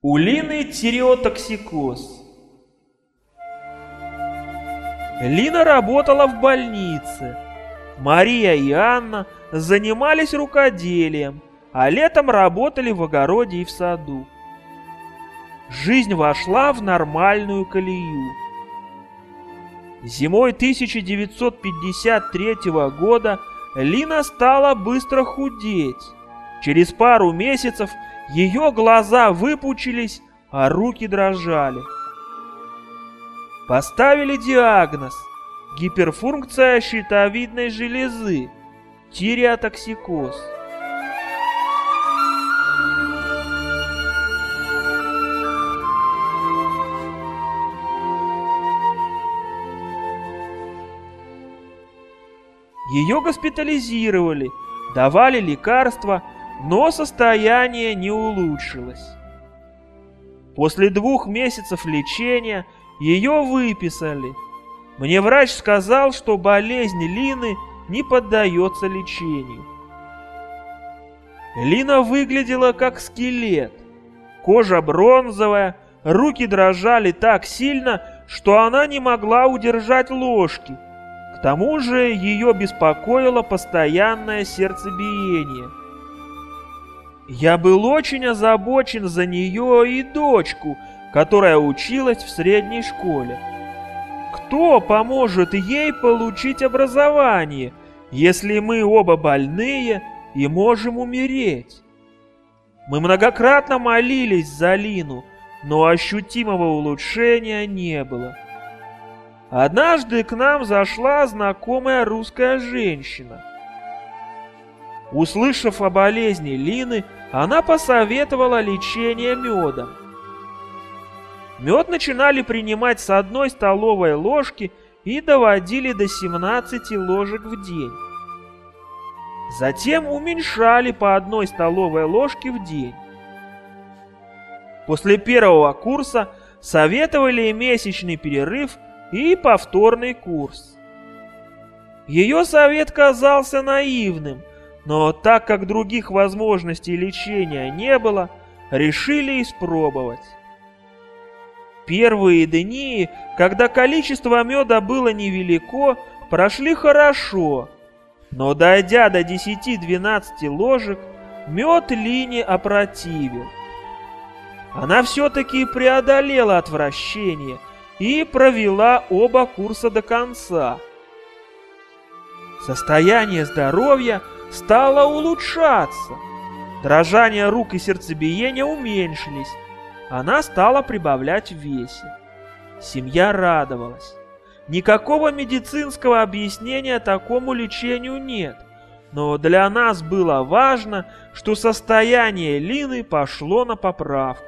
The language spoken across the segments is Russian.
У Лины тиреотоксикоз. Лина работала в больнице. Мария и Анна занимались рукоделием, а летом работали в огороде и в саду. Жизнь вошла в нормальную колею. Зимой 1953 года Лина стала быстро худеть. Через пару месяцев ее глаза выпучились, а руки дрожали. Поставили диагноз – гиперфункция щитовидной железы, тиреотоксикоз. Ее госпитализировали, давали лекарства, но состояние не улучшилось. После 2 месяцев лечения ее выписали. Мне врач сказал, что болезнь Лины не поддается лечению. Лина выглядела как скелет. Кожа бронзовая, руки дрожали так сильно, что она не могла удержать ложки. К тому же ее беспокоило постоянное сердцебиение. Я был очень озабочен за нее и дочку, которая училась в средней школе. Кто поможет ей получить образование, если мы оба больные и можем умереть? Мы многократно молились за Лину, но ощутимого улучшения не было. Однажды к нам зашла знакомая русская женщина. Услышав о болезни Лины, она посоветовала лечение медом. Мед начинали принимать с 1 столовой ложки и доводили до 17 ложек в день. Затем уменьшали по 1 столовой ложке в день. После 1-го курса советовали месячный перерыв и повторный курс. Ее совет казался наивным, но так как других возможностей лечения не было, решили испробовать. Первые дни, когда количество меда было невелико, прошли хорошо, но дойдя до 10-12 ложек, мед Лине опротивил. Она все-таки преодолела отвращение и провела оба курса до конца. Состояние здоровья стало улучшаться. Дрожание рук и сердцебиение уменьшились. Она стала прибавлять в весе. Семья радовалась. Никакого медицинского объяснения такому лечению нет, но для нас было важно, что состояние Лины пошло на поправку.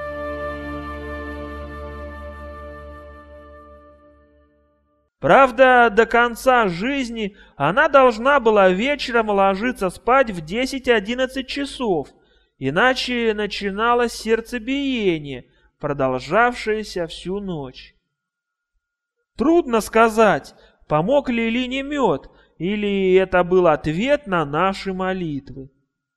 Правда, до конца жизни она должна была вечером ложиться спать в 10-11 часов, иначе начиналось сердцебиение, продолжавшееся всю ночь. Трудно сказать, помог ли Лине мед, или это был ответ на наши молитвы.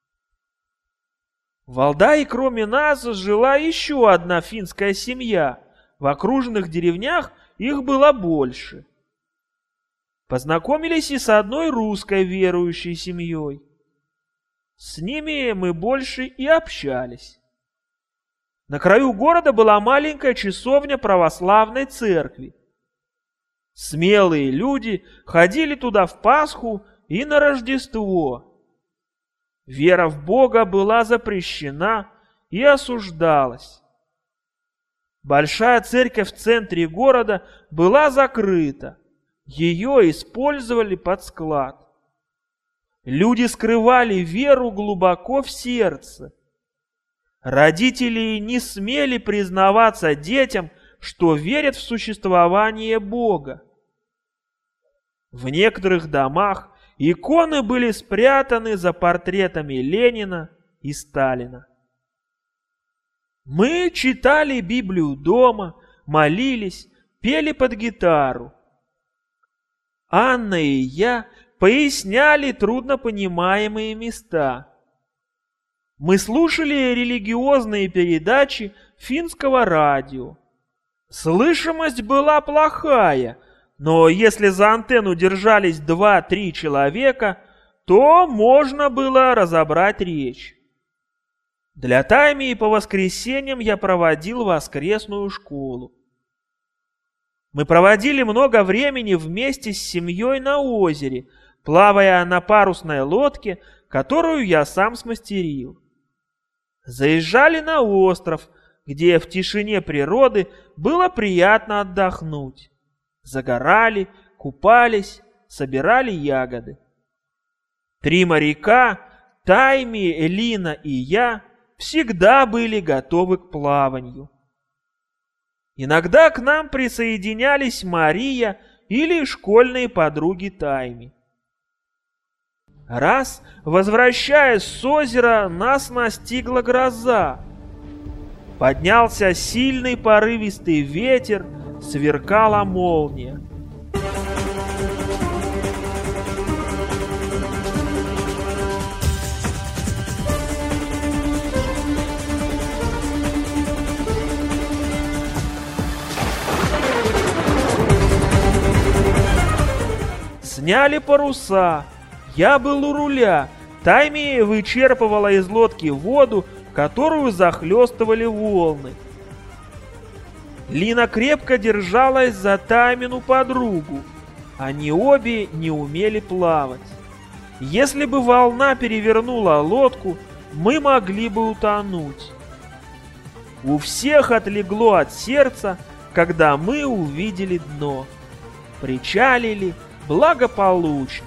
В Валдае кроме нас жила еще одна финская семья. В окружных деревнях их было больше. Познакомились и с одной русской верующей семьей. С ними мы больше и общались. На краю города была маленькая часовня православной церкви. Смелые люди ходили туда в Пасху и на Рождество. Вера в Бога была запрещена и осуждалась. Большая церковь в центре города была закрыта. Ее использовали под склад. Люди скрывали веру глубоко в сердце. Родители не смели признаваться детям, что верят в существование Бога. В некоторых домах иконы были спрятаны за портретами Ленина и Сталина. Мы читали Библию дома, молились, пели под гитару. Анна и я поясняли труднопонимаемые места. Мы слушали религиозные передачи финского радио. Слышимость была плохая, но если за антенну держались 2-3 человека, то можно было разобрать речь. Для Таймии по воскресеньям я проводил воскресную школу. Мы проводили много времени вместе с семьей на озере, плавая на парусной лодке, которую я сам смастерил. Заезжали на остров, где в тишине природы было приятно отдохнуть. Загорали, купались, собирали ягоды. 3 моряка, Тайми, Элина и я, всегда были готовы к плаванию. Иногда к нам присоединялись Мария или школьные подруги Тайми. Раз, возвращаясь с озера, нас настигла гроза. Поднялся сильный порывистый ветер, сверкала молния. Сняли паруса. Я был у руля. Тайми вычерпывала из лодки воду, которую захлестывали волны. Лина крепко держалась за Таймину подругу. Они обе не умели плавать. Если бы волна перевернула лодку, мы могли бы утонуть. У всех отлегло от сердца, когда мы увидели дно. Причалили благополучно.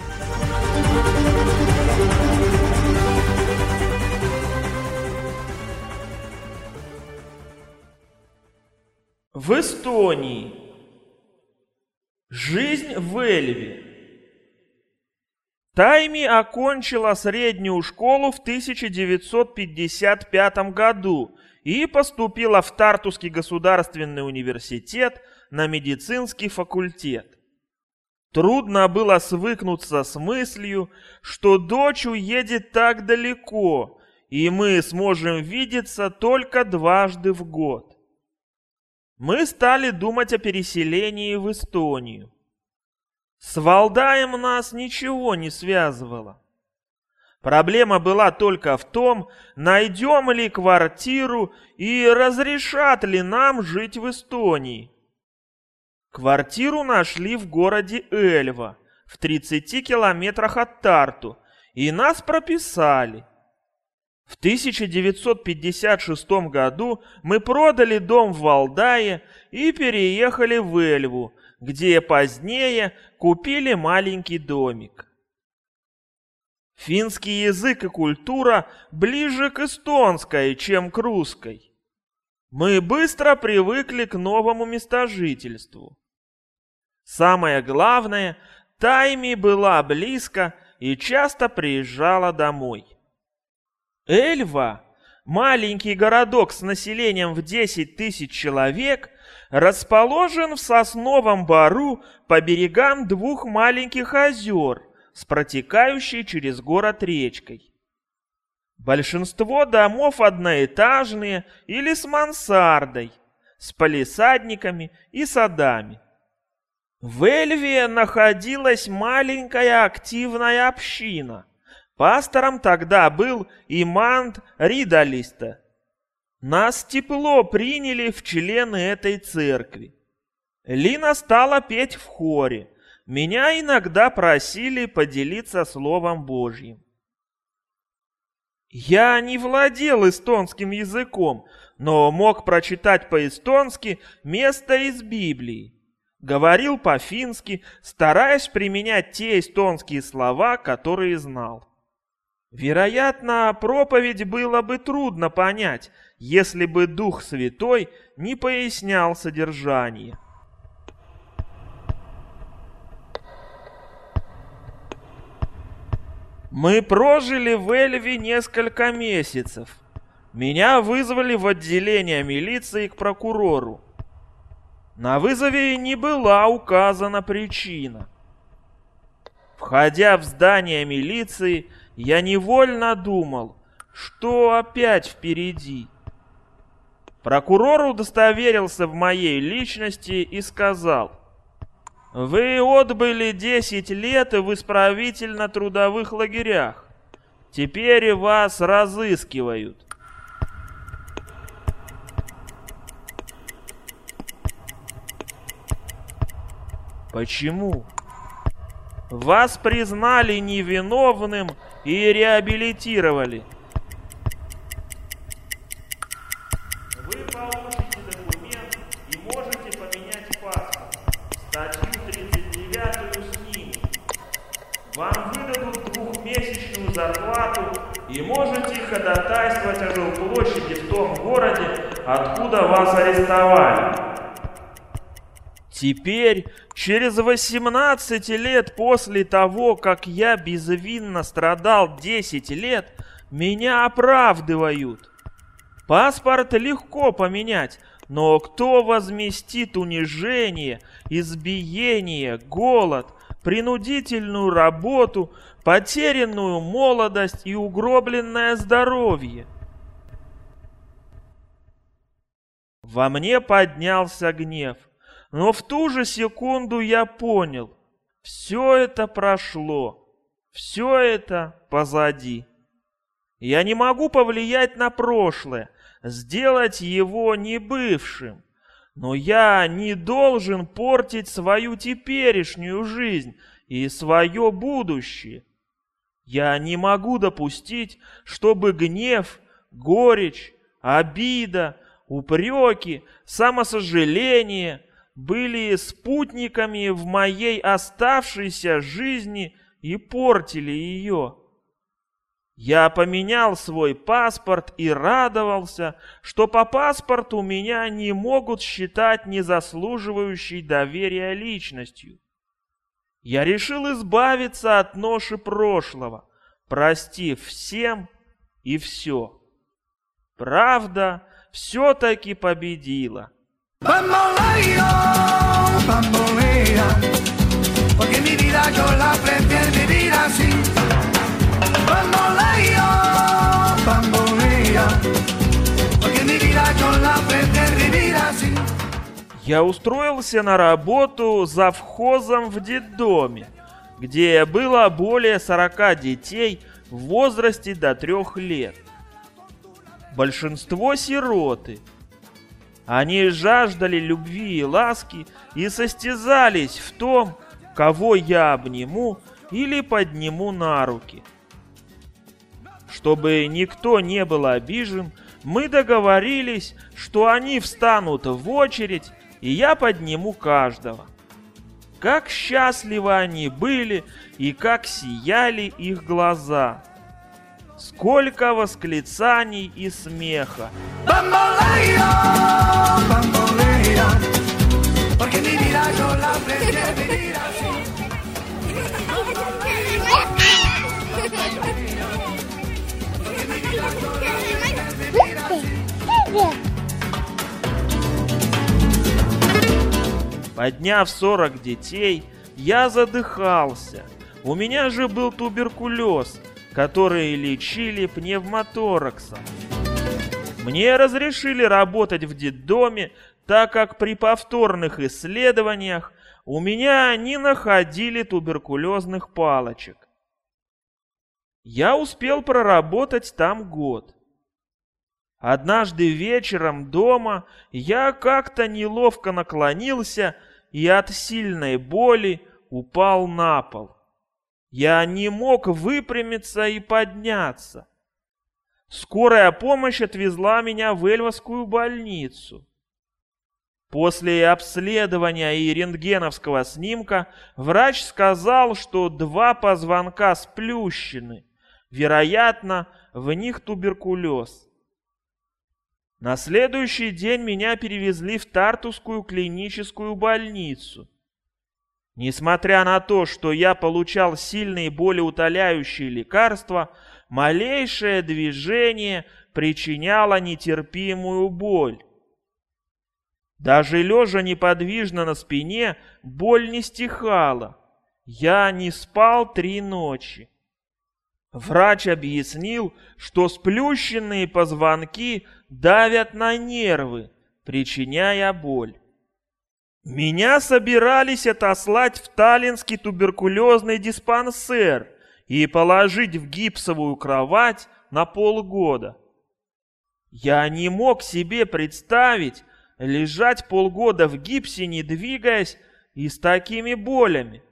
В Эстонии. Жизнь в Эльве. Тайми окончила среднюю школу в 1955 году и поступила в Тартуский государственный университет на медицинский факультет. Трудно было свыкнуться с мыслью, что дочь уедет так далеко, и мы сможем видеться только дважды в год. Мы стали думать о переселении в Эстонию. С Валдаем нас ничего не связывало. Проблема была только в том, найдем ли квартиру и разрешат ли нам жить в Эстонии. Квартиру нашли в городе Эльва, в 30 километрах от Тарту, и нас прописали. В 1956 году мы продали дом в Валдае и переехали в Эльву, где позднее купили маленький домик. Финский язык и культура ближе к эстонской, чем к русской. Мы быстро привыкли к новому местожительству. Самое главное, Тайми была близко и часто приезжала домой. Эльва, маленький городок с населением в 10 тысяч человек, расположен в сосновом бору по берегам 2 маленьких озер с протекающей через город речкой. Большинство домов одноэтажные или с мансардой, с палисадниками и садами. В Эльве находилась маленькая активная община. Пастором тогда был Имант Ридалиста. Нас тепло приняли в члены этой церкви. Лина стала петь в хоре. Меня иногда просили поделиться Словом Божьим. Я не владел эстонским языком, но мог прочитать по-эстонски место из Библии. Говорил по-фински, стараясь применять те эстонские слова, которые знал. Вероятно, проповедь было бы трудно понять, если бы Дух Святой не пояснял содержание. Мы прожили в Эльве несколько месяцев. Меня вызвали в отделение милиции к прокурору. На вызове не была указана причина. Входя в здание милиции, я невольно думал, Что опять впереди? Прокурор удостоверился в моей личности и сказал: «Вы отбыли 10 лет в исправительно-трудовых лагерях. Теперь вас разыскивают». Почему? Вас признали невиновным и реабилитировали. Вы получите документ и можете поменять паспорт. Статью 39 снимут. Вам выдадут 2-месячную зарплату и можете ходатайствовать о жилплощади в том городе, откуда вас арестовали. Теперь, через 18 лет после того, как я безвинно страдал 10 лет, меня оправдывают. Паспорт легко поменять, но кто возместит унижение, избиение, голод, принудительную работу, потерянную молодость и угробленное здоровье? Во мне поднялся гнев. Но в ту же секунду я понял, все это прошло, все это позади. Я не могу повлиять на прошлое, сделать его небывшим, но я не должен портить свою теперешнюю жизнь и свое будущее. Я не могу допустить, чтобы гнев, горечь, обида, упреки, самосожаление были спутниками в моей оставшейся жизни и портили ее. Я поменял свой паспорт и радовался, что по паспорту меня не могут считать незаслуживающей доверия личностью. Я решил избавиться от ноши прошлого, простив всем и все. Правда все-таки победила. Bamboleo, bambolea, porque mi vida yo la prefiero vivir así. Bamboleo, bambolea, porque mi vida yo la prefiero vivir así. Я устроился на работу завхозом в детдоме, где было более 40 детей в возрасте до 3 лет. Большинство сироты. Они жаждали любви и ласки и состязались в том, кого я обниму или подниму на руки. Чтобы никто не был обижен, мы договорились, что они встанут в очередь, и я подниму каждого. Как счастливы они были и как сияли их глаза! Сколько восклицаний и смеха! Bamboleo, bambolea, porque mi vida yo la prefiero vivir así. Porque mi vida yo la prefiero vivir así. Подняв 40 детей, я задыхался. У меня же был туберкулез, который лечили пневмотораксом. Мне разрешили работать в детдоме, так как при повторных исследованиях у меня не находили туберкулезных палочек. Я успел проработать там год. Однажды вечером дома я как-то неловко наклонился и от сильной боли упал на пол. Я не мог выпрямиться и подняться. Скорая помощь отвезла меня в Эльвовскую больницу. После обследования и рентгеновского снимка врач сказал, что 2 позвонка сплющены. Вероятно, в них туберкулез. На следующий день меня перевезли в Тартусскую клиническую больницу. Несмотря на то, что я получал сильные болеутоляющие лекарства, малейшее движение причиняло нетерпимую боль. Даже лежа неподвижно на спине, боль не стихала. Я не спал 3 ночи. Врач объяснил, что сплющенные позвонки давят на нервы, причиняя боль. Меня собирались отослать в Таллинский туберкулезный диспансер и положить в гипсовую кровать на полгода. Я не мог себе представить лежать полгода в гипсе, не двигаясь, и с такими болями.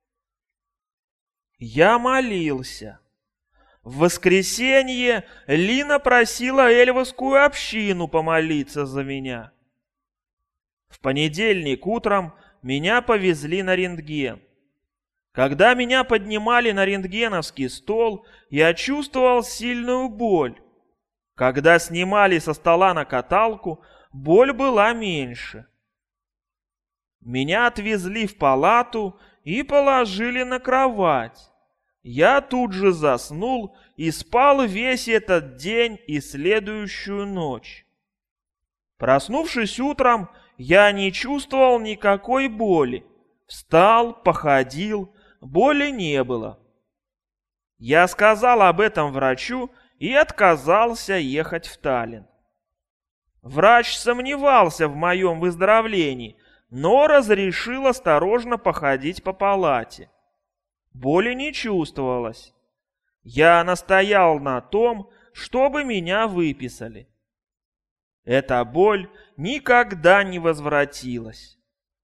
Я молился. В воскресенье Лина просила эльвовскую общину помолиться за меня. В понедельник утром меня повезли на рентген. Когда меня поднимали на рентгеновский стол, я чувствовал сильную боль. Когда снимали со стола на каталку, боль была меньше. Меня отвезли в палату и положили на кровать. Я тут же заснул и спал весь этот день и следующую ночь. Проснувшись утром, я не чувствовал никакой боли. Встал, походил, боли не было. Я сказал об этом врачу и отказался ехать в Таллин. Врач сомневался в моем выздоровлении, но разрешил осторожно походить по палате. Боли не чувствовалось. Я настоял на том, чтобы меня выписали. Эта боль никогда не возвратилась.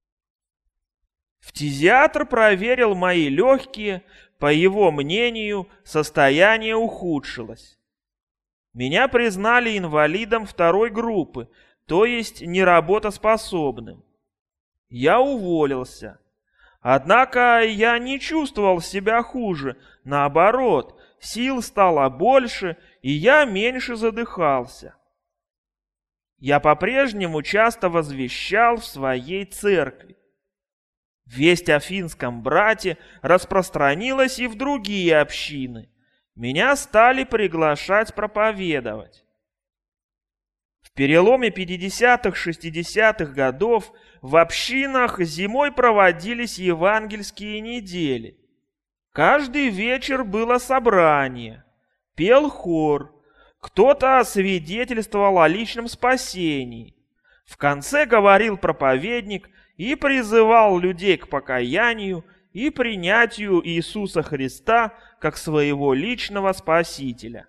Фтизиатр проверил мои легкие, по его мнению, состояние ухудшилось. Меня признали инвалидом второй группы, то есть неработоспособным. Я уволился. Однако я не чувствовал себя хуже, наоборот, сил стало больше, и я меньше задыхался. Я по-прежнему часто возвещал в своей церкви. Весть о финском брате распространилась и в другие общины. Меня стали приглашать проповедовать. В переломе 50-60-х годов в общинах зимой проводились евангельские недели. Каждый вечер было собрание, пел хор, кто-то свидетельствовал о личном спасении. В конце говорил проповедник и призывал людей к покаянию и принятию Иисуса Христа как своего личного Спасителя.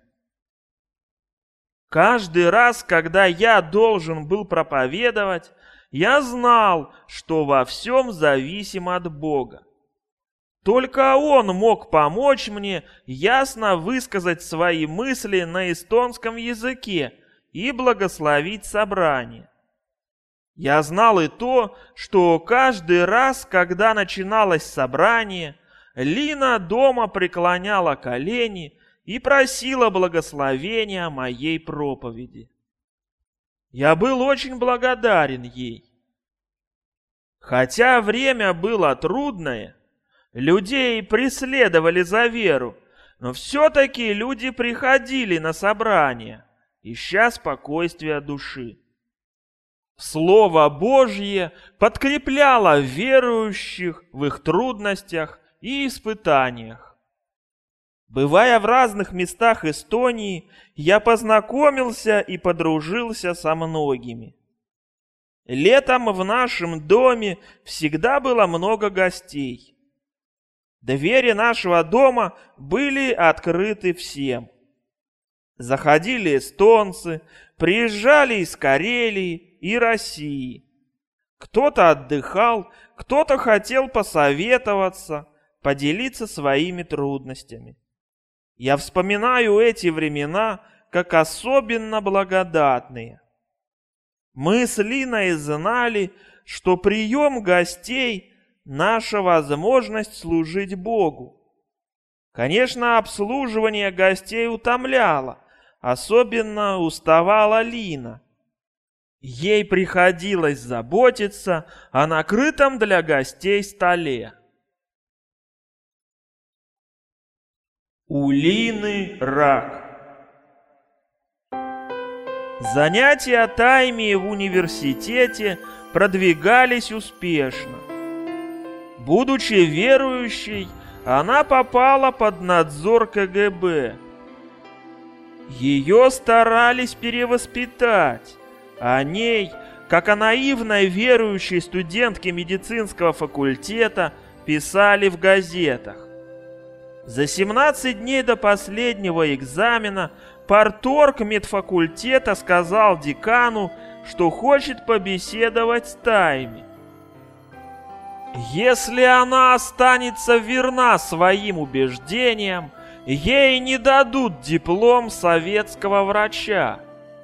Каждый раз, когда я должен был проповедовать, я знал, что во всем зависим от Бога. Только Он мог помочь мне ясно высказать свои мысли на эстонском языке и благословить собрание. Я знал и то, что каждый раз, когда начиналось собрание, Лина дома преклоняла колени и просила благословения моей проповеди. Я был очень благодарен ей. Хотя время было трудное, людей преследовали за веру, но все-таки люди приходили на собрания, ища спокойствия души. Слово Божье подкрепляло верующих в их трудностях и испытаниях. Бывая в разных местах Эстонии, я познакомился и подружился со многими. Летом в нашем доме всегда было много гостей. Двери нашего дома были открыты всем. Заходили эстонцы, приезжали из Карелии и России. Кто-то отдыхал, кто-то хотел посоветоваться, поделиться своими трудностями. Я вспоминаю эти времена как особенно благодатные. Мы с Линой знали, что прием гостей – наша возможность служить Богу. Конечно, обслуживание гостей утомляло, особенно уставала Лина. Ей приходилось заботиться о накрытом для гостей столе. У Лины рак. Занятия Тайми в университете продвигались успешно. Будучи верующей, она попала под надзор КГБ. Ее старались перевоспитать. О ней, как о наивной верующей студентке медицинского факультета, писали в газетах. За 17 дней до последнего экзамена парторг медфакультета сказал декану, что хочет побеседовать с Тайми. Если она останется верна своим убеждениям, ей не дадут диплом советского врача.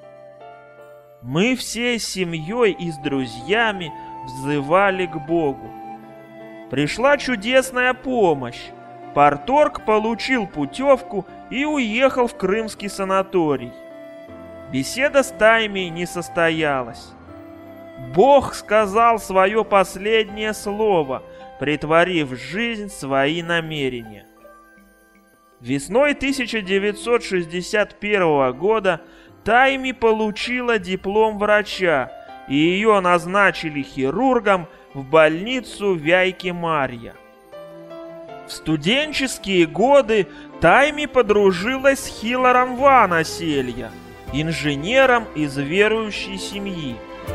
Мы всей семьей и с друзьями взывали к Богу. Пришла чудесная помощь. Парторг получил путевку и уехал в крымский санаторий. Беседа с Тайми не состоялась. Бог сказал свое последнее слово, претворив в жизнь свои намерения. Весной 1961 года Тайми получила диплом врача, и ее назначили хирургом в больницу Вяйки-Марья. В студенческие годы Тайми подружилась с Хиларом Ванаселья, инженером из верующей семьи.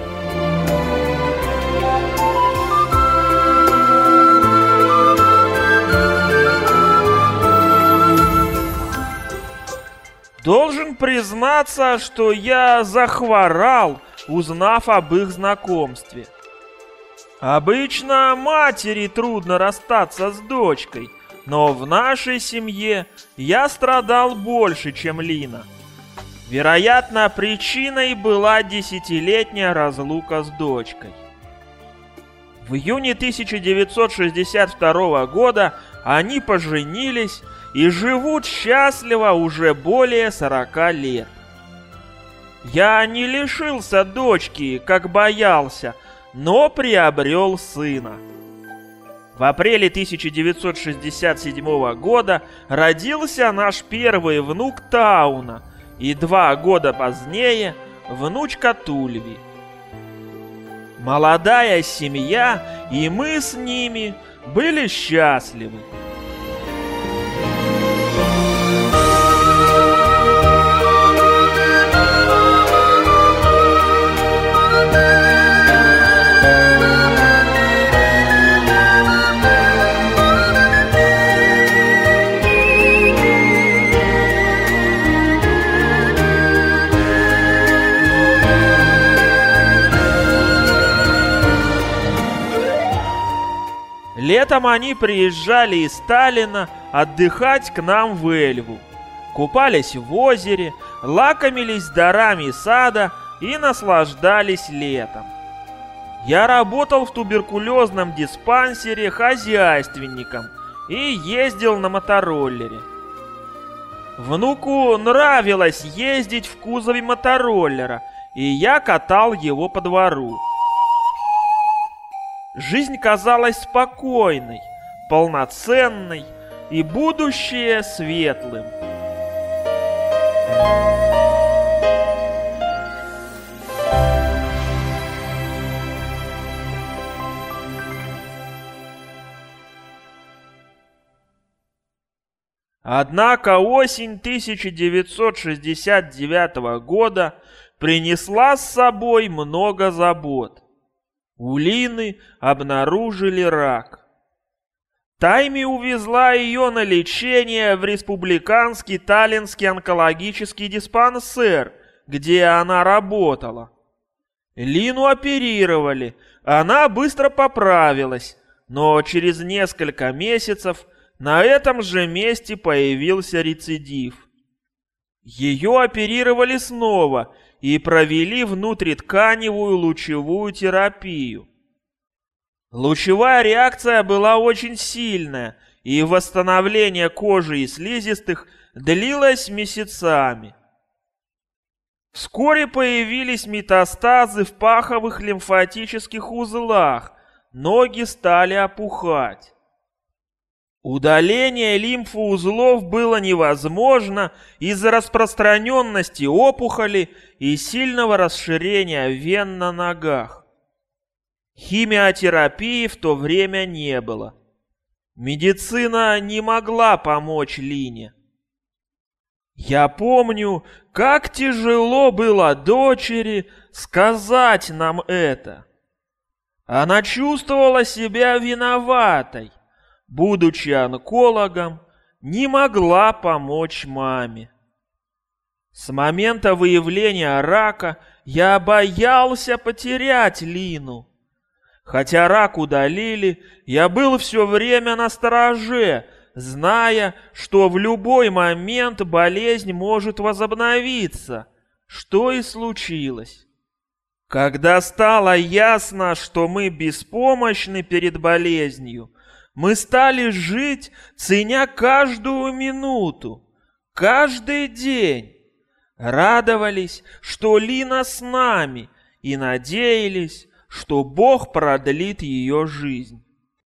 Должен признаться, что я захворал, узнав об их знакомстве. Обычно матери трудно расстаться с дочкой, но в нашей семье я страдал больше, чем Лина. Вероятно, причиной была 10-летняя разлука с дочкой. В июне 1962 года они поженились и живут счастливо уже более 40 лет. Я не лишился дочки, как боялся, но приобрел сына. В апреле 1967 года родился наш первый внук Тауна, и 2 года позднее внучка Тульви. Молодая семья, и мы с ними были счастливы. Летом они приезжали из Таллина отдыхать к нам в Эльву. Купались в озере, лакомились дарами сада и наслаждались летом. Я работал в туберкулезном диспансере хозяйственником и ездил на мотороллере. Внуку нравилось ездить в кузове мотороллера, и я катал его по двору. Жизнь казалась спокойной, полноценной и будущее светлым. Однако осень 1969 года принесла с собой много забот. У Лины обнаружили рак. Тайми увезла ее на лечение в республиканский Таллинский онкологический диспансер, где она работала. Лину оперировали, она быстро поправилась, но через несколько месяцев на этом же месте появился рецидив. Ее оперировали снова и провели внутритканевую лучевую терапию. Лучевая реакция была очень сильная, и восстановление кожи и слизистых длилось месяцами. Вскоре появились метастазы в паховых лимфатических узлах, ноги стали опухать. Удаление лимфоузлов было невозможно из-за распространенности опухоли и сильного расширения вен на ногах. Химиотерапии в то время не было. Медицина не могла помочь Лине. Я помню, как тяжело было дочери сказать нам это. Она чувствовала себя виноватой, будучи онкологом, не могла помочь маме. С момента выявления рака я боялся потерять Лину. Хотя рак удалили, я был все время настороже, зная, что в любой момент болезнь может возобновиться, что и случилось. Когда стало ясно, что мы беспомощны перед болезнью, мы стали жить, ценя каждую минуту, каждый день. Радовались, что Лина с нами, и надеялись, что Бог продлит ее жизнь.